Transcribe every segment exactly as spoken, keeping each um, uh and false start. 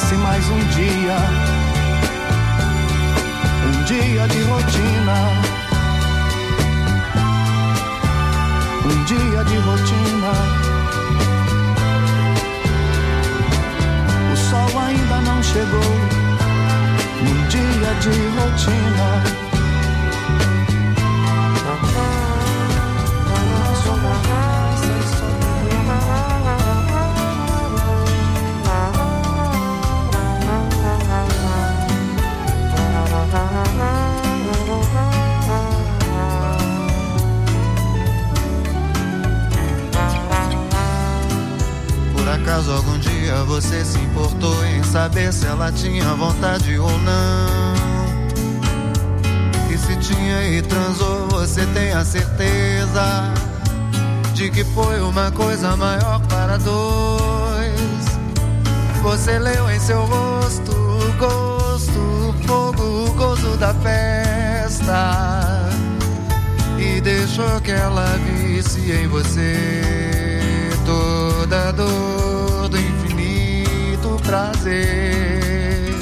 fosse mais um dia, um dia de rotina, um dia de rotina. O sol ainda não chegou, num dia de rotina. Acaso algum dia você se importou em saber se ela tinha vontade ou não? E se tinha e transou, você tem a certeza de que foi uma coisa maior para dois? Você leu em seu rosto o gosto, o fogo, o gozo da festa, e deixou que ela visse em você toda a dor do infinito prazer.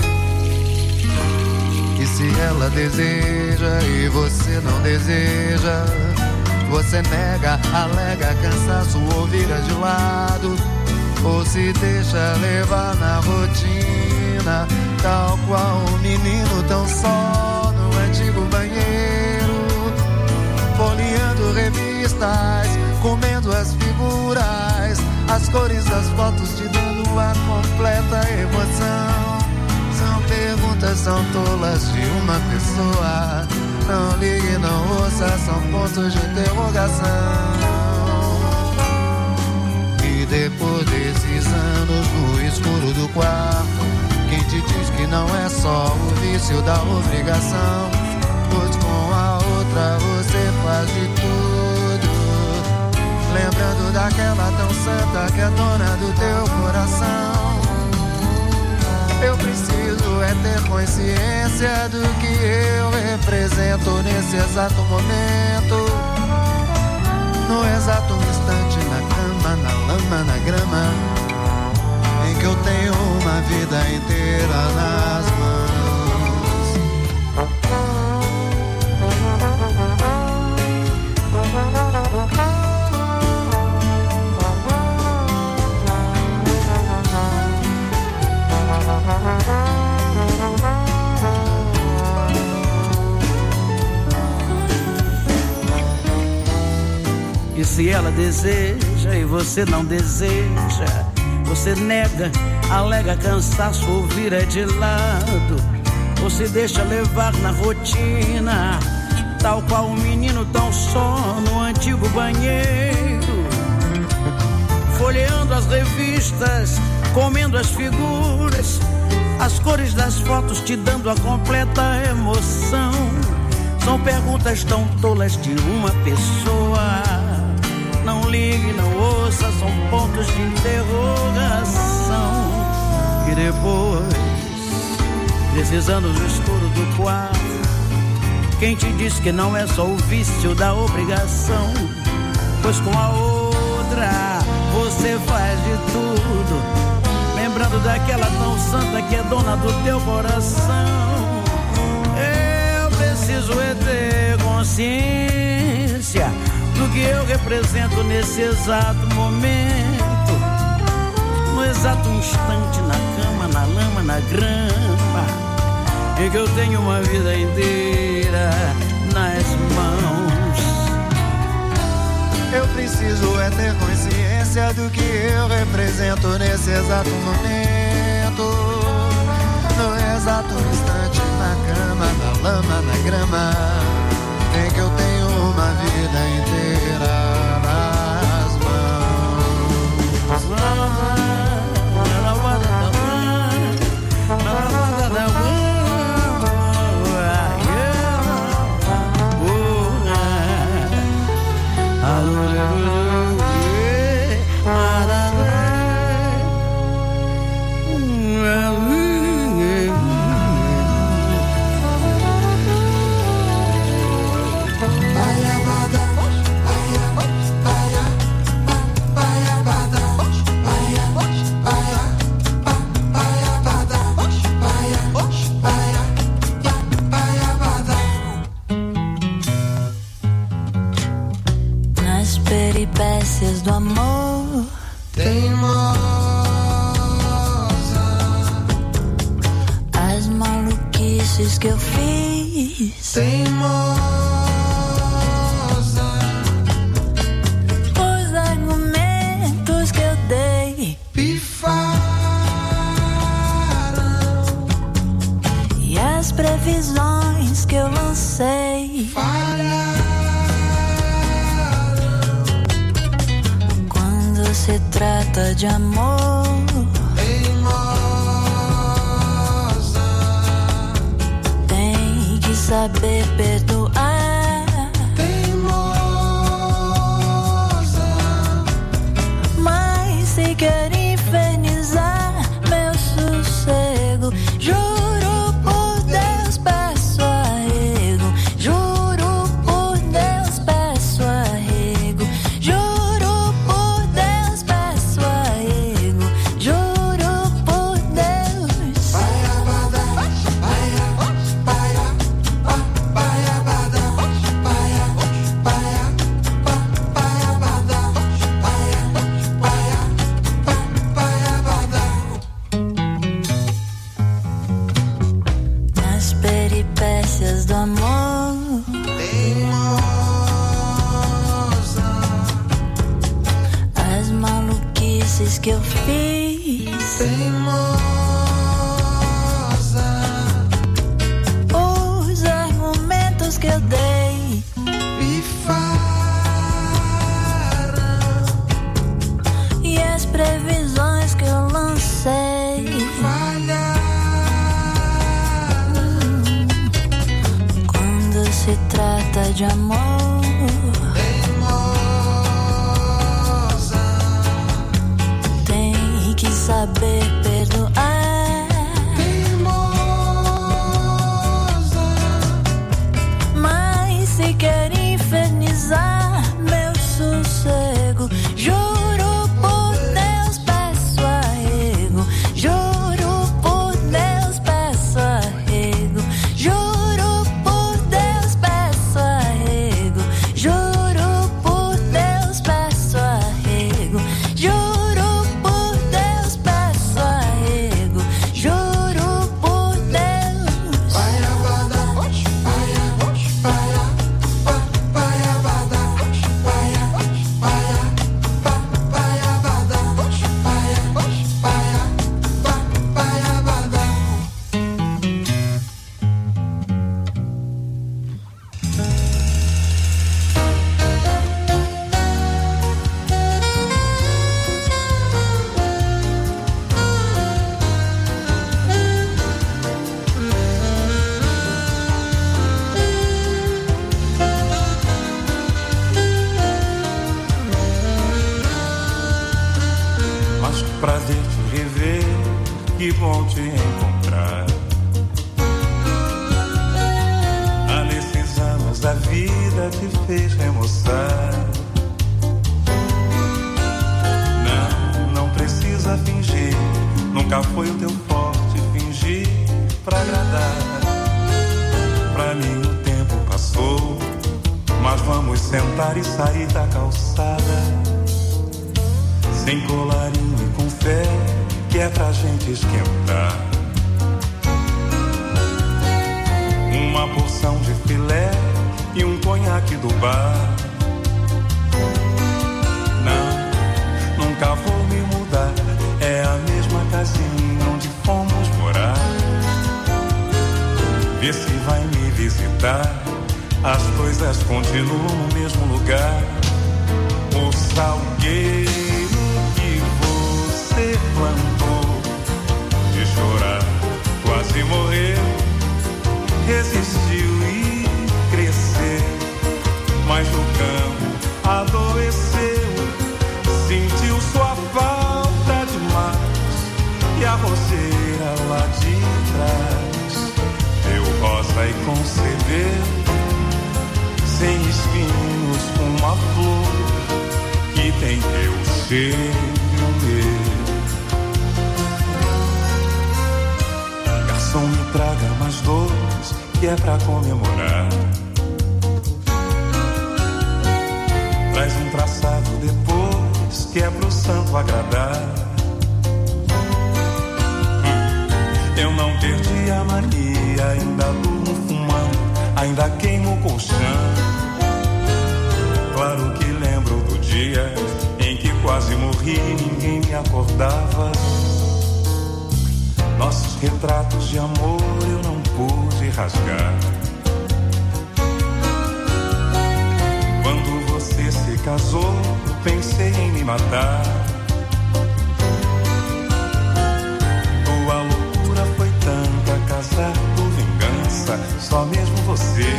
E se ela deseja e você não deseja, você nega, alega, cansaço ou vira de lado, ou se deixa levar na rotina, tal qual um menino tão só no antigo banheiro, folheando revistas, comendo as figuras, as cores das fotos, te dando a completa emoção. São perguntas, são tolas de uma pessoa. Não ligue, não ouça, são pontos de interrogação. E depois desses anos no escuro do quarto, quem te diz que não é só o vício da obrigação? Pois com a outra você faz de tudo, lembrando daquela tão santa que é dona do teu coração. Eu preciso é ter consciência do que eu represento nesse exato momento, no exato instante, na cama, na lama, na grama, em que eu tenho uma vida inteira nas mãos. E se ela deseja e você não deseja, você nega, alega cansaço ou vira de lado, ou se deixa levar na rotina, tal qual um menino tão só no antigo banheiro, folheando as revistas, comendo as figuras, as cores das fotos, te dando a completa emoção. São perguntas tão tolas de uma pessoa. Não ligue, não ouça, são pontos de interrogação. E depois, desses anos no escuro do quarto, quem te diz que não é só o vício da obrigação? Pois com a outra você faz de tudo, lembrando daquela tão santa que é dona do teu coração. Eu preciso é ter consciência do que eu represento nesse exato momento, no exato instante, na cama, na lama, na grama, em que eu tenho uma vida inteira nas mãos. Eu preciso é ter consciência do que eu represento nesse exato momento, no exato instante, na cama, na lama, na grama, em que eu tenho uma vida inteira nas mãos. maluquices que eu fiz. Teimosa. Os argumentos que eu dei pifaram. E as previsões que eu lancei falharam. Quando se trata de amor, saber perdoar. Teimosa. Mas se quer infernizar meu sossego, juro por Deus peço arrego. Juro por Deus peço arrego. Juro por Deus peço arrego. Juro por Deus. Do amor, teimosa. As maluquices que eu fiz, teimosa. Os argumentos que eu dei pifaram. E as previsões que eu lancei falharam. Se trata de amor, teimosa. Tem que saber perdoar. Teimosa. Mas se quer infernizar meu sossego, juro por Deus peço arrego. Juro por Deus peço arrego. Juro Juro por Deus peço arrego. Juro por Deus peço arrego. Juro por Deus. Paia bada, paia, paia, paia bada, paia, paia, paia bada, paia, paia, paia bada. Prazer te rever, que bom te encontrar. Há nesses anos da vida te fez remoçar. Não, não precisa fingir, nunca foi o teu forte fingir pra agradar. Pra mim o tempo passou, mas vamos sentar e sair da calçada. Sem colarinho e com fé, que é pra gente esquentar. Uma porção de filé e um conhaque do bar. Não, nunca vou me mudar, é a mesma casinha onde fomos morar. Vê se vai me visitar, as coisas continuam no mesmo lugar. O salgueiro você plantou, de chorar, quase morreu, resistiu e cresceu, mas no campo adoeceu, sentiu sua falta demais, e a roseira lá de trás deu rosa e concebeu, sem espinhos, uma flor que tem teu cheiro meu. Garçom, me traga mais dois, que é pra comemorar. Traz um traçado depois, que é pro santo agradar. Eu não perdi a mania e ainda durmo fumando, ainda queimo o colchão. Claro que lembro do dia em que quase morri e ninguém me acordava. Nossos retratos de amor eu não pude rasgar. Quando você se casou, pensei em me matar. Tua loucura foi tanta, casar por vingança, só mesmo você.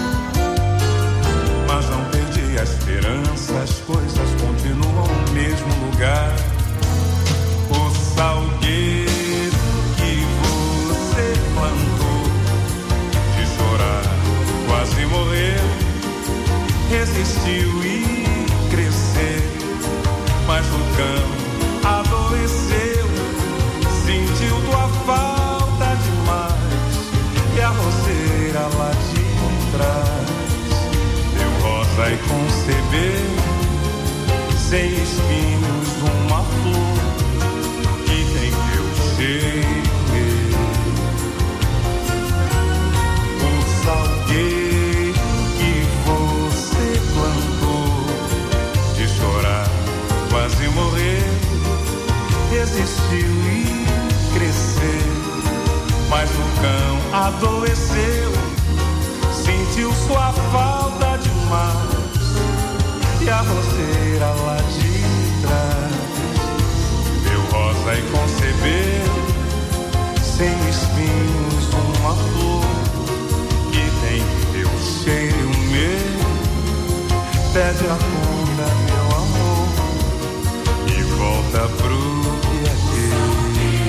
Mas não perdi a esperança, as coisas continuam no mesmo lugar. O salgueiro que você plantou, de chorar, quase morreu, resistiu e cresceu, mas o cão adoeceu, sentiu tua falta demais, e a roseira lá de trás deu rosa e concebeu, sem espinhos, uma flor que tem teu cheiro. O salgueiro que você plantou, de chorar, quase morreu, resistiu e cresceu, mas o cão adoeceu, sentiu sua falta demais, e a roseira lá de trás deu rosa e concebeu, sem espinhos, uma flor que tem teu cheiro meu. Pede a cura, meu amor, e volta pro que é teu.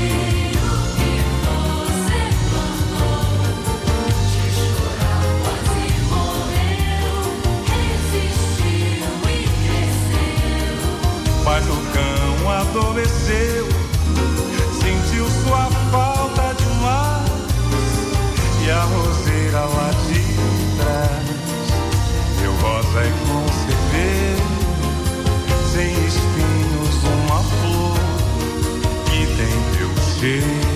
Mas o cão adoeceu, sentiu sua falta demais, e a roseira lá de trás deu rosa e concebeu, sem espinhos, uma flor que tem teu cheiro.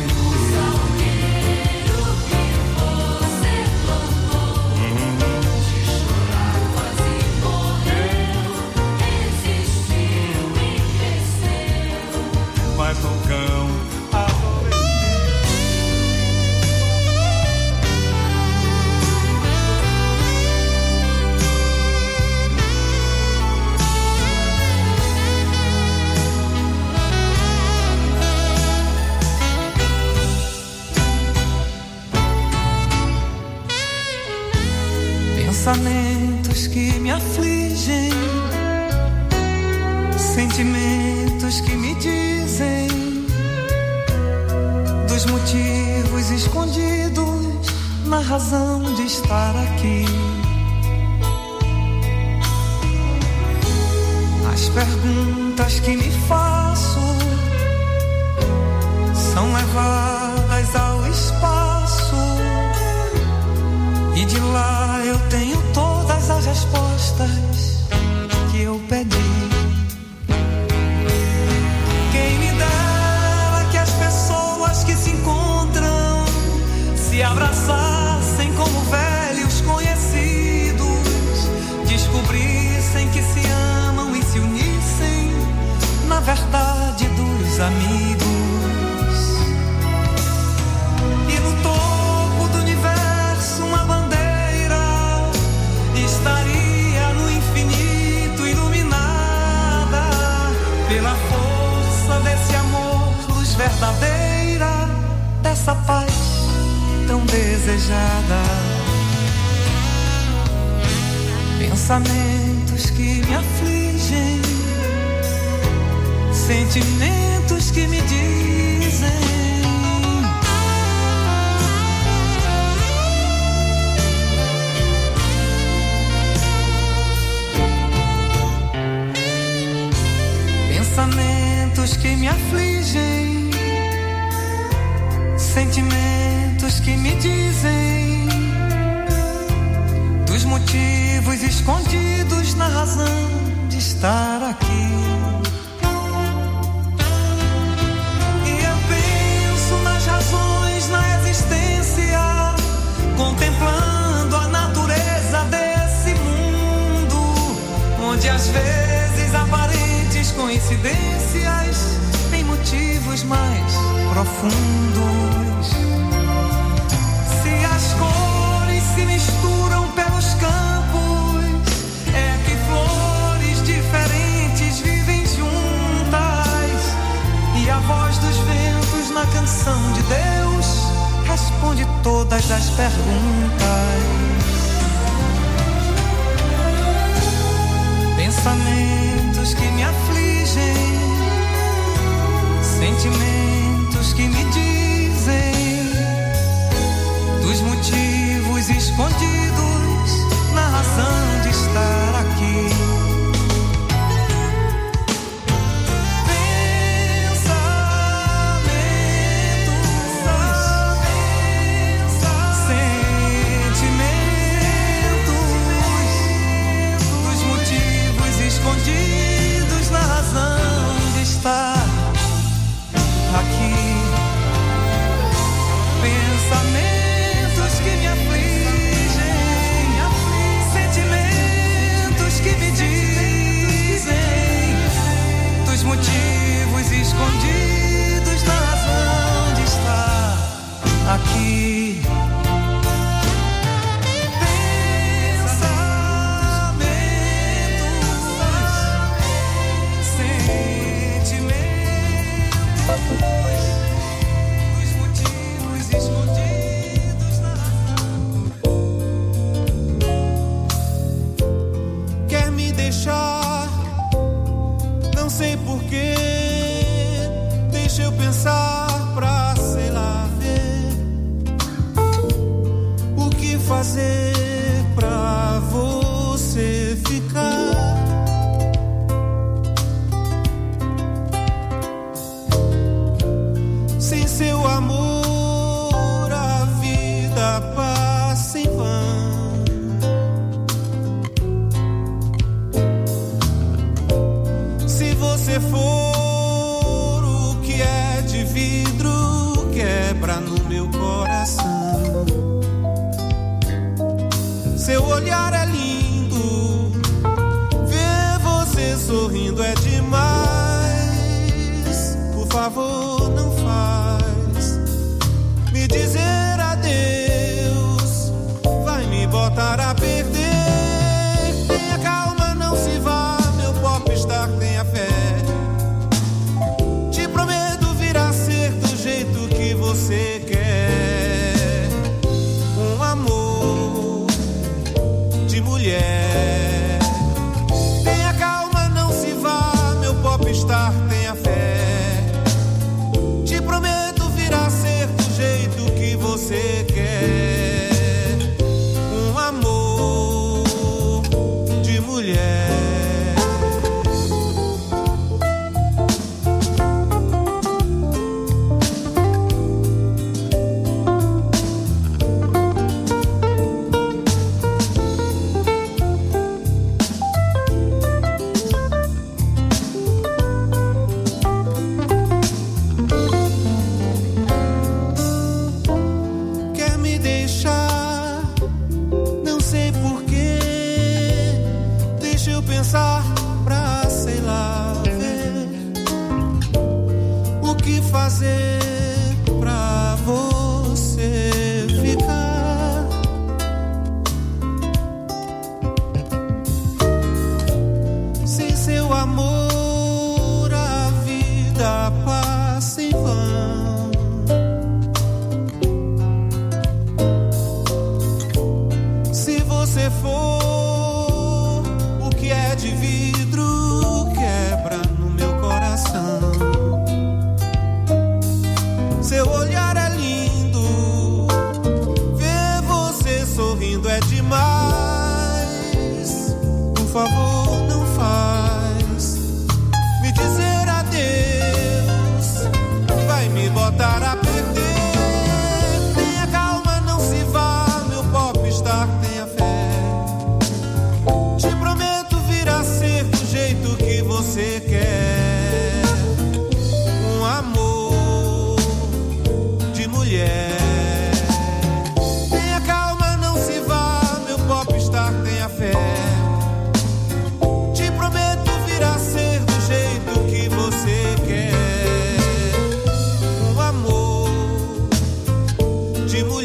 Mas o cão adoeceu. Pensamentos que me afligem, sentimentos que me dizem dos motivos escondidos na razão de estar aqui. As perguntas que me faço são levadas ao espaço, e de lá eu tenho todas as respostas que eu pedi. Quem me dera que as pessoas que se encontram se abraçassem como velhos conhecidos, descobrissem que se amam e se unissem na verdade dos amigos. E no topo do universo uma bandeira estaria no infinito iluminada pela força desse amor, luz verdadeira, dessa paz tão desejada. Pensamentos que me afligem, sentimentos que me dizem pensamentos que me afligem, sentimentos que me dizem dos motivos escondidos na razão de estar aqui. E eu penso nas razões, na existência vezes aparentes coincidências têm motivos mais profundos. Se as cores se misturam pelos campos, é que flores diferentes vivem juntas. E a voz dos ventos na canção de Deus responde todas as perguntas. Pensamentos que me afligem, sentimentos que me dizem dos motivos escondidos na razão de estar aqui. Escondidos na razão de estar aqui. Pensamentos que me afligem, sentimentos que me dizem dos motivos escondidos na razão de estar aqui. Os motivos escondidos na razão. Quer me deixar? Não sei porquê. Deixa eu pensar pra, sei lá, ver o que fazer pra você ficar. Seu amor, a vida passa em vão. Se você for o que é de vidro, quebra no meu coração. Seu olhar é lindo, ver você sorrindo é demais. Por favor, não faz me dizer adeus, vai me botar a perder. Tenha calma, não se vá, meu popstar, tenha fé. Te prometo vir a ser do jeito que você quer. Um amor de mulher. Tenha calma, não se vá, meu popstar, tenha fé. Te prometo vir a ser do jeito que você quer. Um amor de mulher. Pra, sei lá, ver o que fazer pra você ficar. Sem seu amor, a vida passa em vão. Se você for de vidro, quebra no meu coração. Seu olhar é lindo, ver você sorrindo é demais. Por favor, não faz me dizer adeus, vai me botar a perder. Tenha calma, não se vá, meu popstar, tenha fé. Te prometo vir a ser do jeito que você quer. Um amor de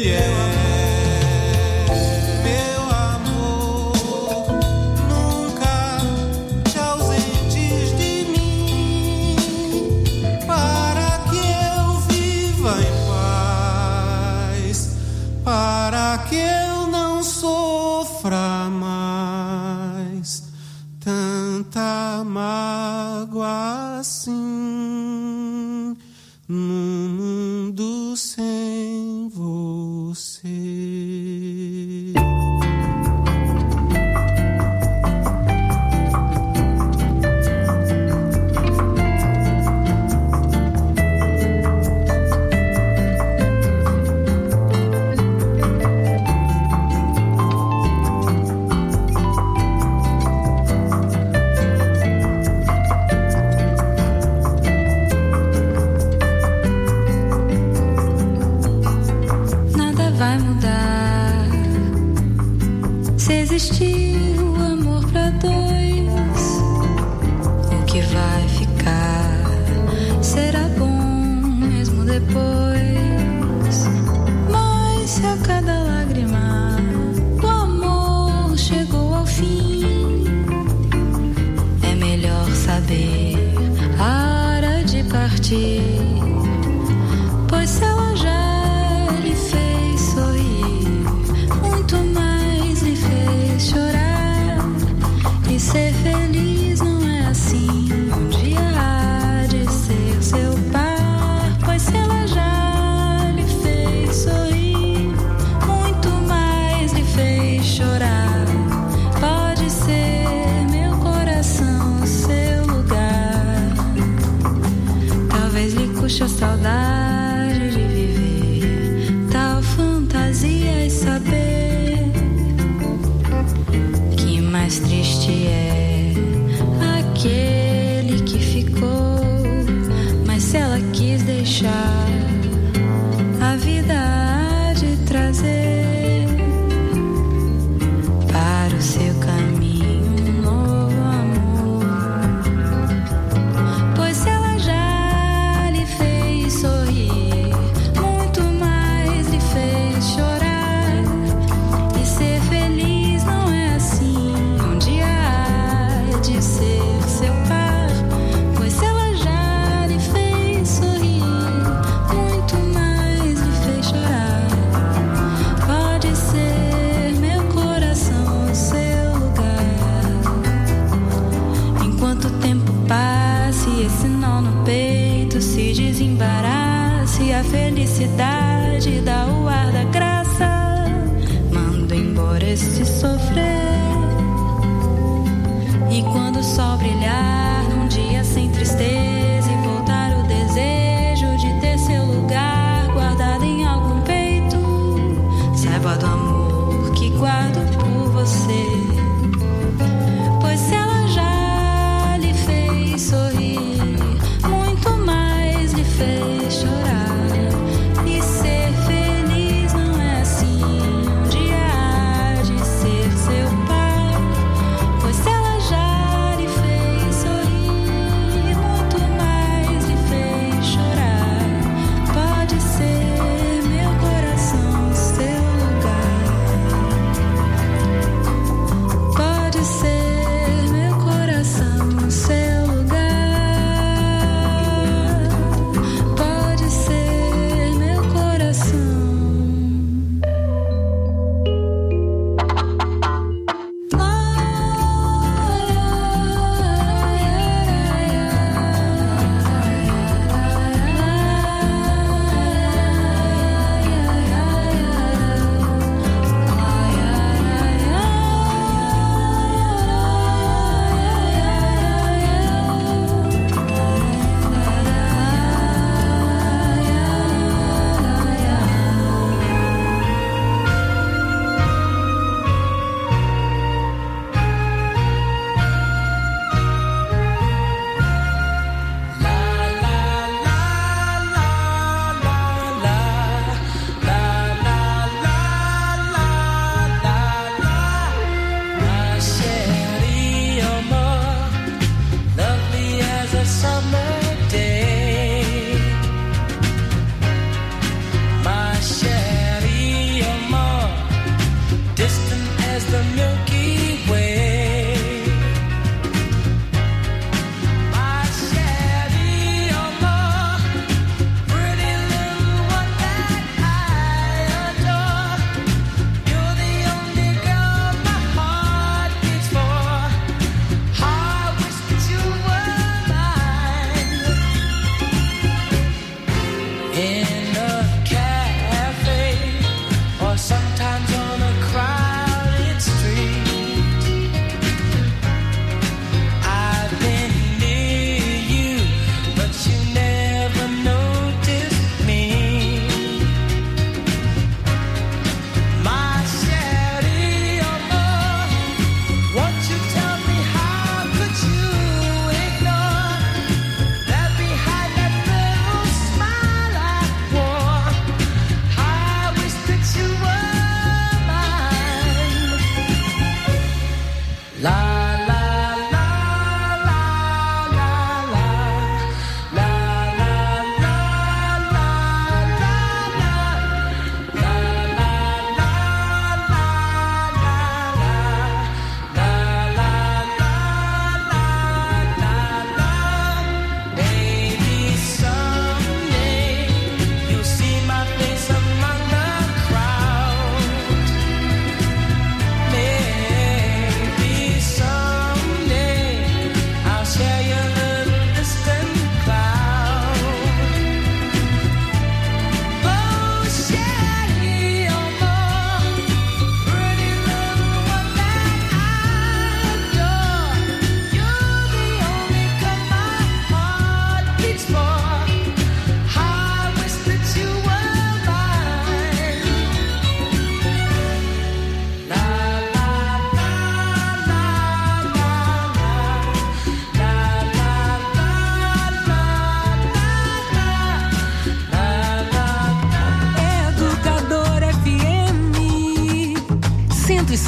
Muito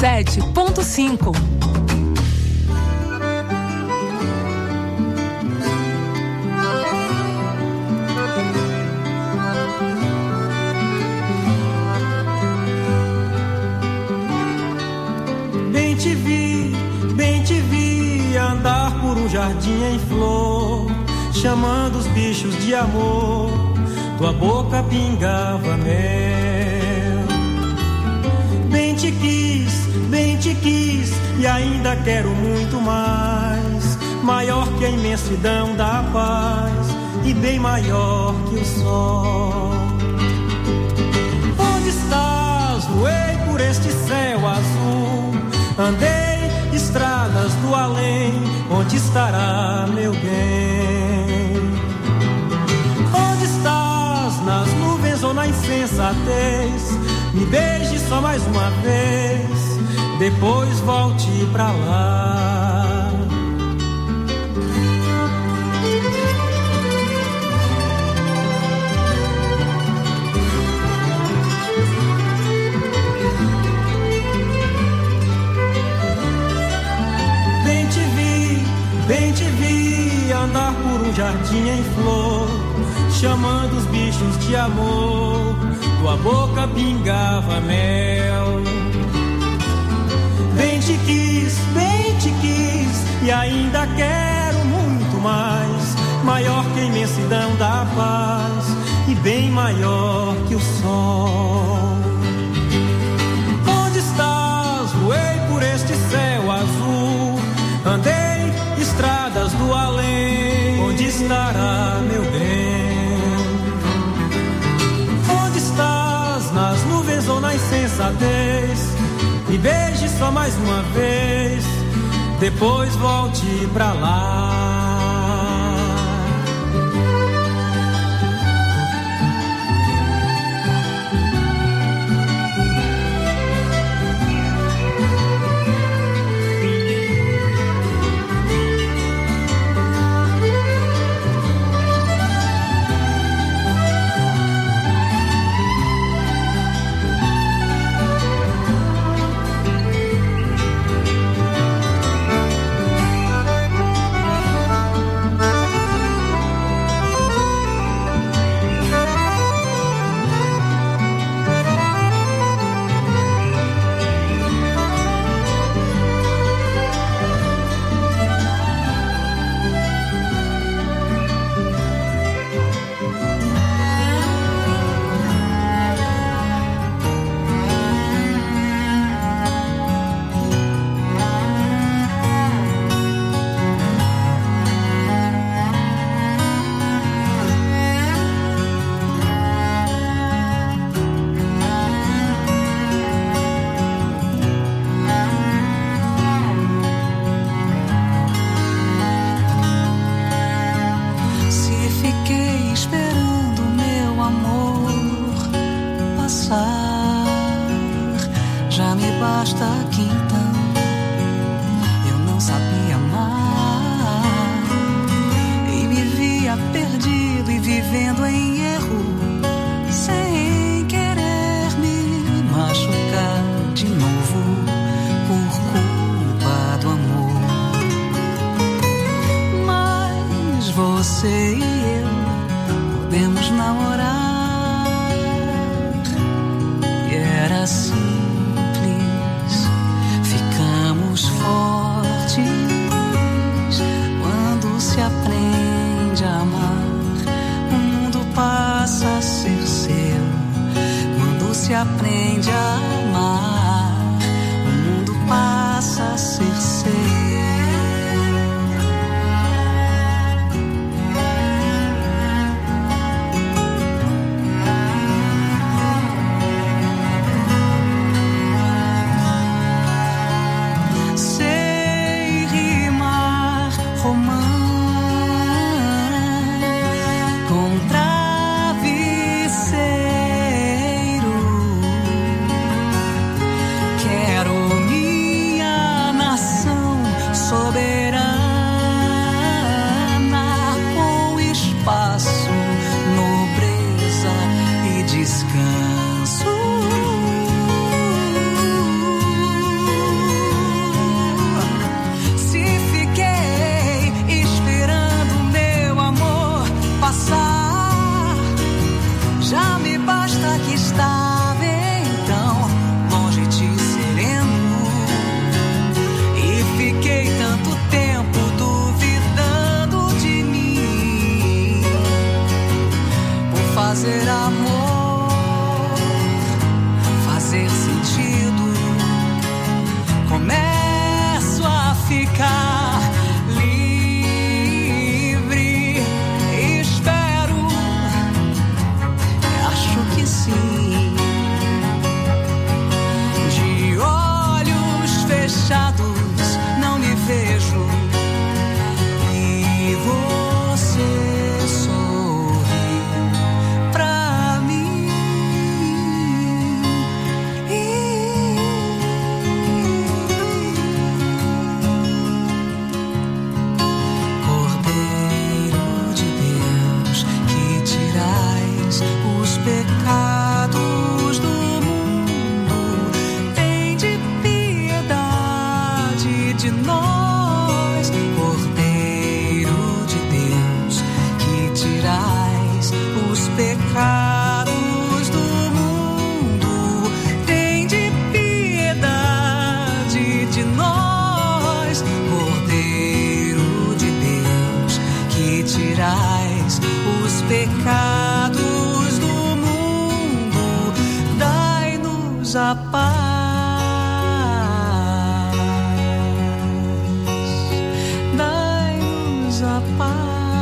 sete ponto cinco. Bem te vi, bem te vi andar por um jardim em flor, chamando os bichos de amor, tua boca pingava mel. Bem te quis, bem te quis e ainda quero muito mais, maior que a imensidão da paz e bem maior que o sol. Onde estás? Voei por este céu azul, andei estradas do além, onde estará meu bem? Onde estás? Nas nuvens ou na insensatez? Me beije só mais uma vez, depois volte pra lá. Bem te vi, bem te vi andar por um jardim em flor, chamando os bichos de amor, tua boca pingava mel. Bem te quis, bem te quis e ainda quero muito mais, maior que a imensidão da paz e bem maior que o sol. Onde estás? Voei por este céu azul, andei estradas do além, onde estará meu bem? Onde estás? Nas nuvens ou na insensatez? Me beije só mais uma vez, depois volte pra lá. Descanso. fazer sentido. Começo a ficar livre. Espero, acho que sim. De olhos fechados não me vejo. E você sorri pra mim. Cordeiro de Deus, que tirais os pecados do mundo, tende piedade de nós. Cordeiro de Deus, que tirais os pecados do mundo, tende piedade de nós. Cordeiro de Deus, que tirais os pecados do mundo, dai-nos a paz. Dai-nos a paz.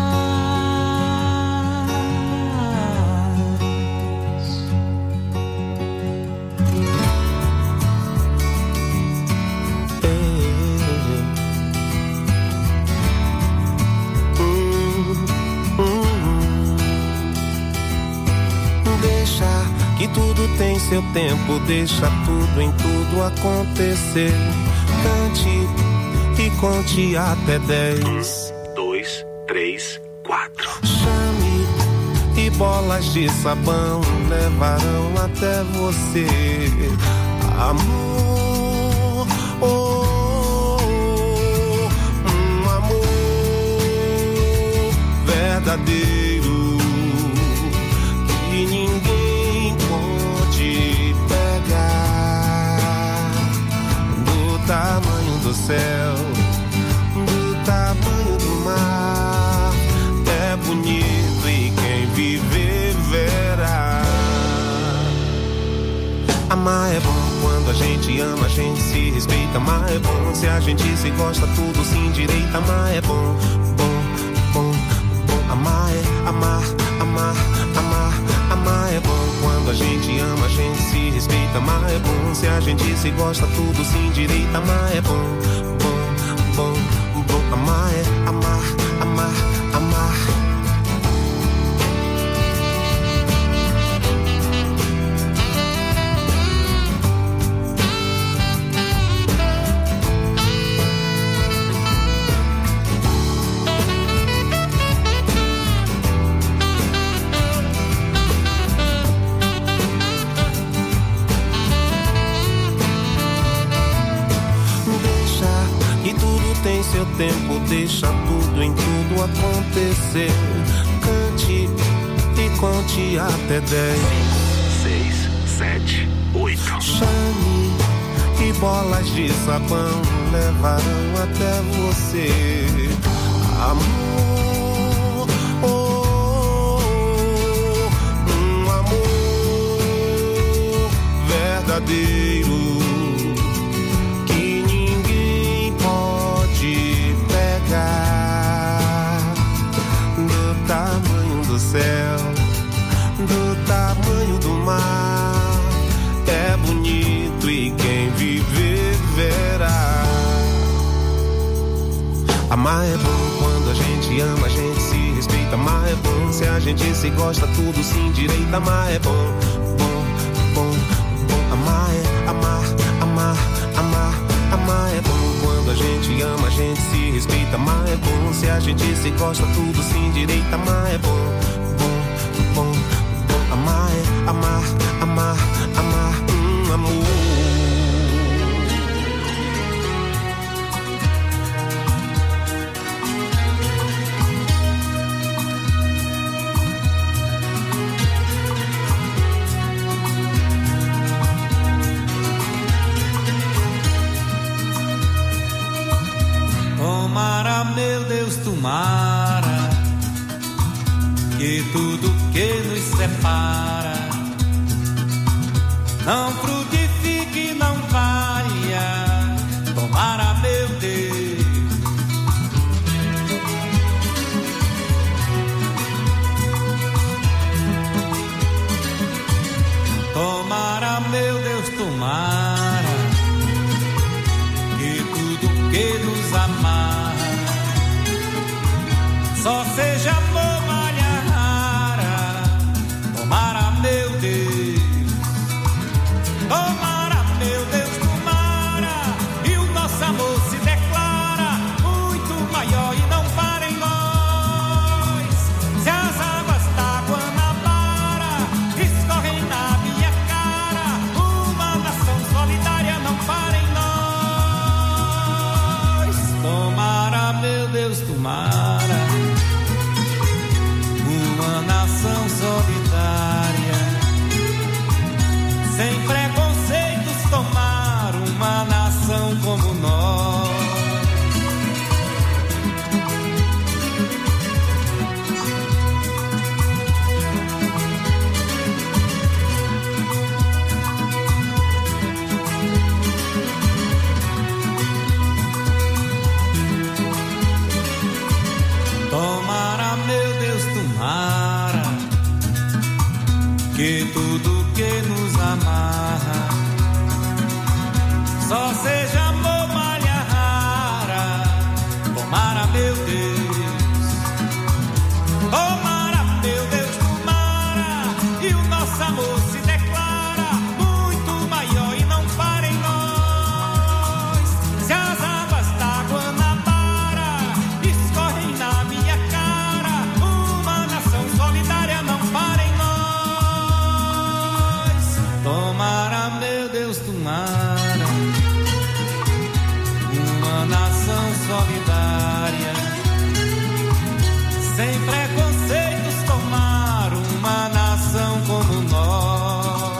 Deixa que tudo tem seu tempo, deixa tudo em tudo acontecer. Cante e conte até dez. Dois, três, quatro. Chame e bolas de sabão levarão até você. Amor, oh, um amor verdadeiro que ninguém pode pegar. Do tamanho do céu, do tamanho do mar, é bonito e quem viver verá. Amar é bom quando a gente ama, a gente se respeita. Amar é bom se a gente se gosta, tudo se endireita. Amar é bom, bom, bom, bom. Amar é amar, amar, amar. Amar é bom quando a gente ama, a gente se respeita. Amar é bom se a gente se gosta, tudo se endireita. Amar é bom, bom, bom, bom. Amar é amar, amar, amar. Tem seu tempo, deixa tudo em tudo acontecer. Cante e conte até dez. Seis, sete, oito. Chame e bolas de sabão levarão até você. Amor, oh, um amor verdadeiro que ninguém pode pegar. Do tamanho do céu, do tamanho do mar, é bonito e quem viver verá. Amar é bom quando a gente ama, a gente se respeita. Amar é bom se a gente se gosta, tudo se endireita. Amar é bom, bom, bom, bom. Amar é amar, amar, amar. Amar é bom quando a gente ama, a gente se respeita. Amar é bom se a gente se gosta, tudo se endireita. Amar é bom, bom, bom, bom. Amar é amar, amar, amar. Um amor. Tomara, meu Deus, tomara que tudo que nos separa não frutifique tomara que tudo que nos amarra só seja amor, malha rara. Tomara, meu Deus, tomara, meu Deus, tomara, e o nosso amor se declara muito maior e não para em nós. Se as águas da Guanabara escorrem na minha cara, uma nação solidária não para em nós. Tomara, meu Deus, tomara, uma nação solidária, sem preconceitos, tomar uma nação como nós. Tomara, meu Deus, tomara que tudo que nos amarra só seja amor, malha rara. Tomara, meu Deus, tomara, meu Deus, tomara, e o nosso amor se declara muito maior e não para em nós. Se as águas da Guanabara escorrem na minha cara, uma nação solidária não para em nós. Tomara, meu Deus, tomara, uma nação solidária, sem preconceitos, tomar uma nação como nós.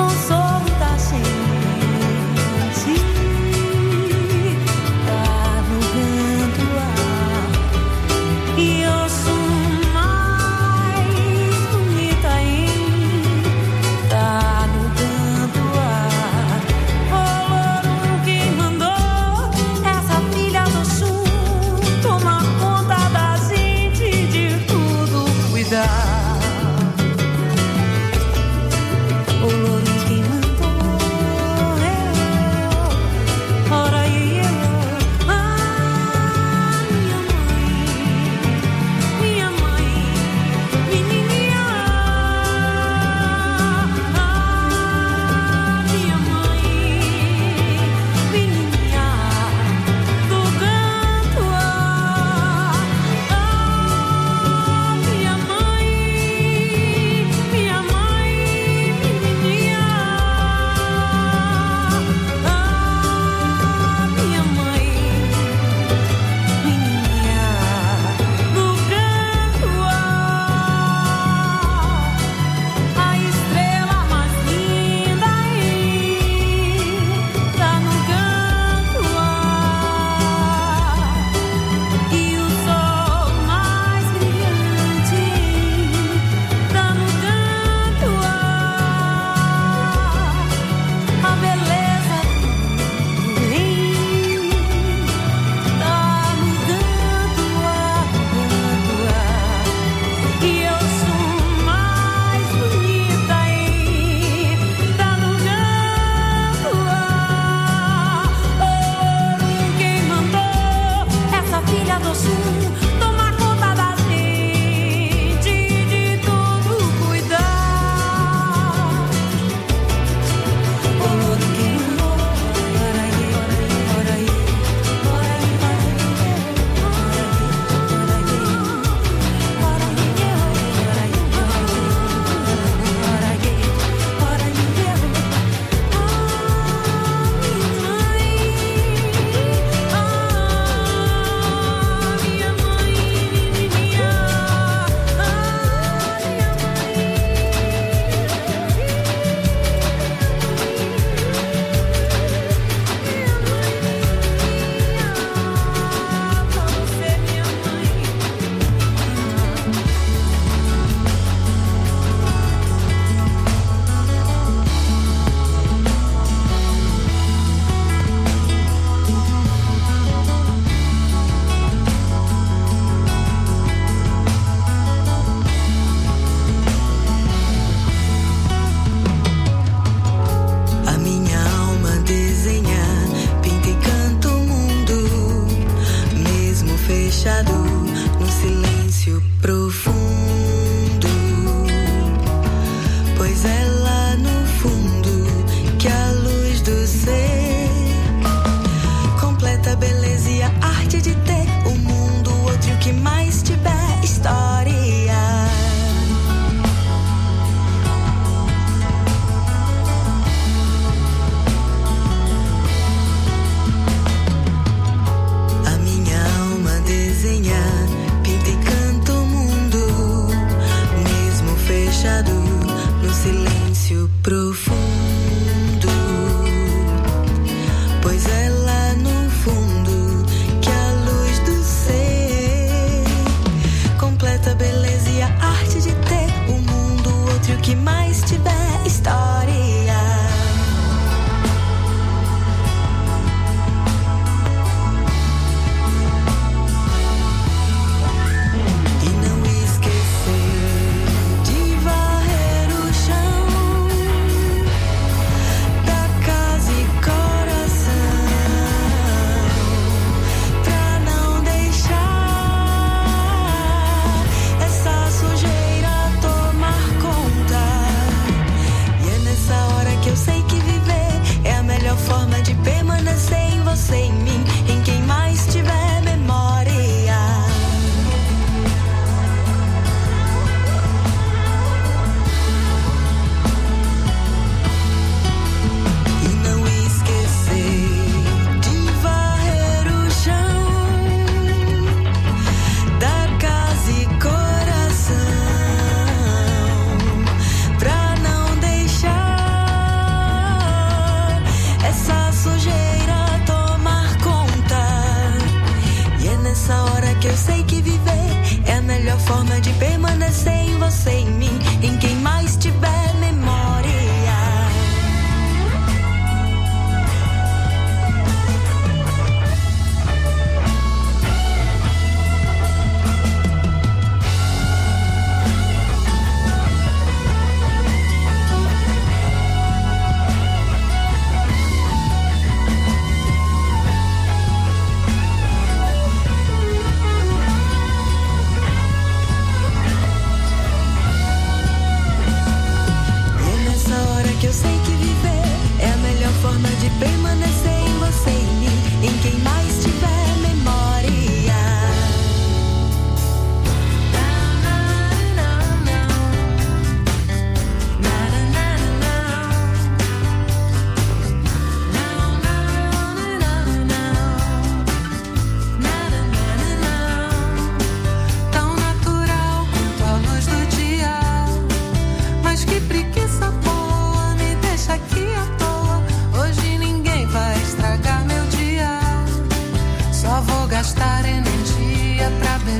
consolo da gente. Tá no canto ar e eu sou mais bonita ainda. Tá no canto ar. O louro que mandou essa filha do sul tomar conta da gente, de tudo cuidar. O louro que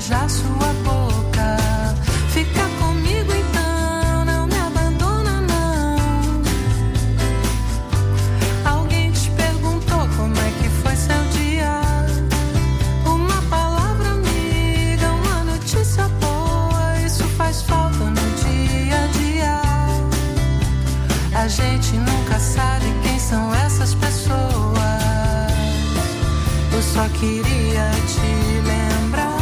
beijar sua boca. Fica comigo então, não me abandona não. Alguém te perguntou como é que foi seu dia? Uma palavra amiga, uma notícia boa, isso faz falta no dia a dia. A gente nunca sabe quem são essas pessoas. Eu só queria te lembrar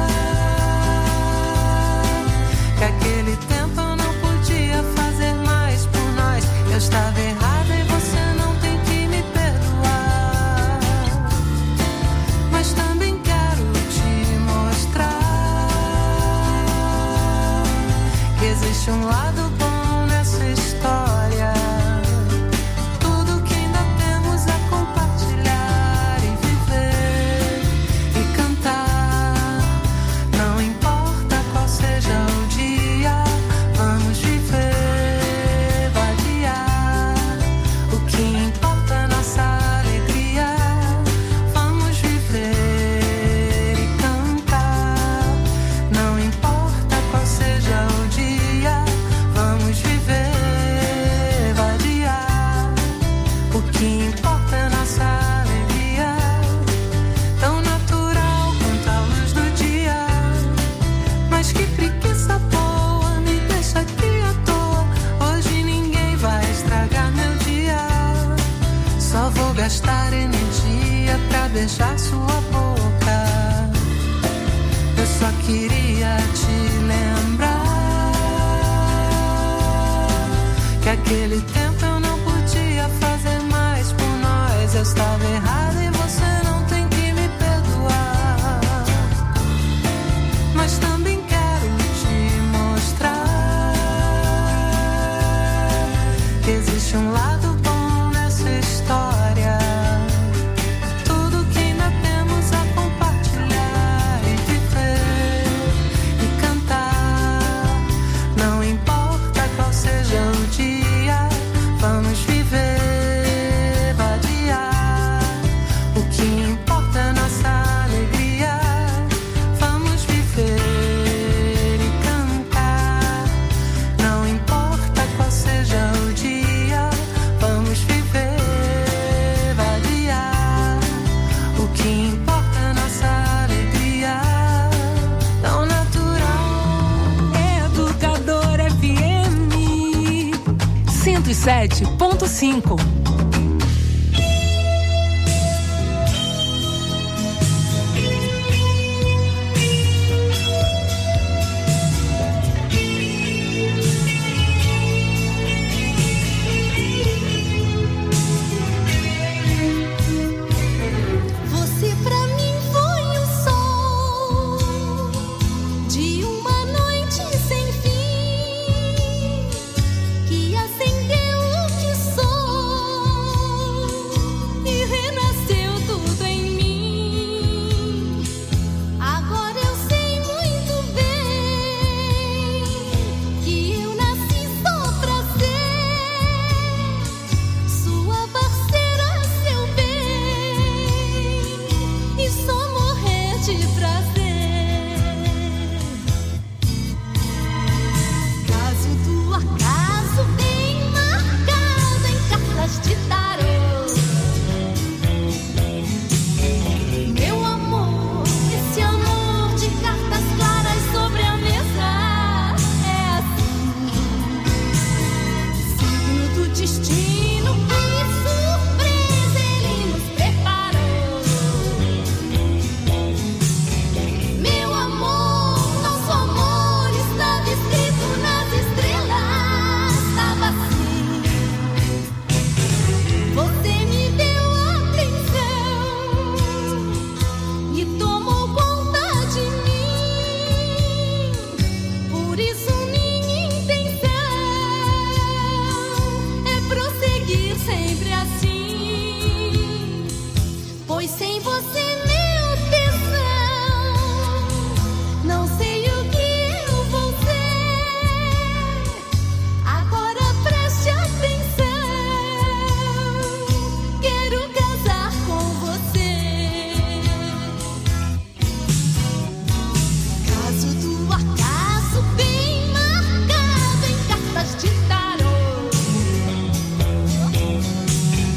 que aquele tempo eu não podia fazer mais por nós. Eu estava errada e você não tem que me perdoar. Mas também quero te mostrar que existe um lado bom nessa história. Tudo que ainda temos a compartilhar e viver e cantar. Não importa qual seja o dia, vamos viver, vadiar. O que importa é nossa alegria. Vamos viver e cantar. Não importa qual seja o dia, vamos viver, vadiar. O que importa é nossa alegria. Tão natural quanto a luz do dia. Mas que preguiça boa, me deixa aqui à toa. Hoje ninguém vai estragar meu dia. Só vou gastar energia pra beijar sua boca. Eu só queria te lembrar que aquele tempo eu não podia fazer mais por nós. Eu estava errada e você não tem que me perdoar. Mas também quero te mostrar que existe um lado bom nessa história. Tudo que ainda temos a compartilhar e viver e cantar. Não importa qual seja o dia, vamos viver, vadiar. O que importa é nossa alegria. Vamos viver e cantar. Não importa qual seja o dia, vamos viver, vadiar. O que importa é nossa alegria. Tão natural. Educador F M cento e sete ponto cinco.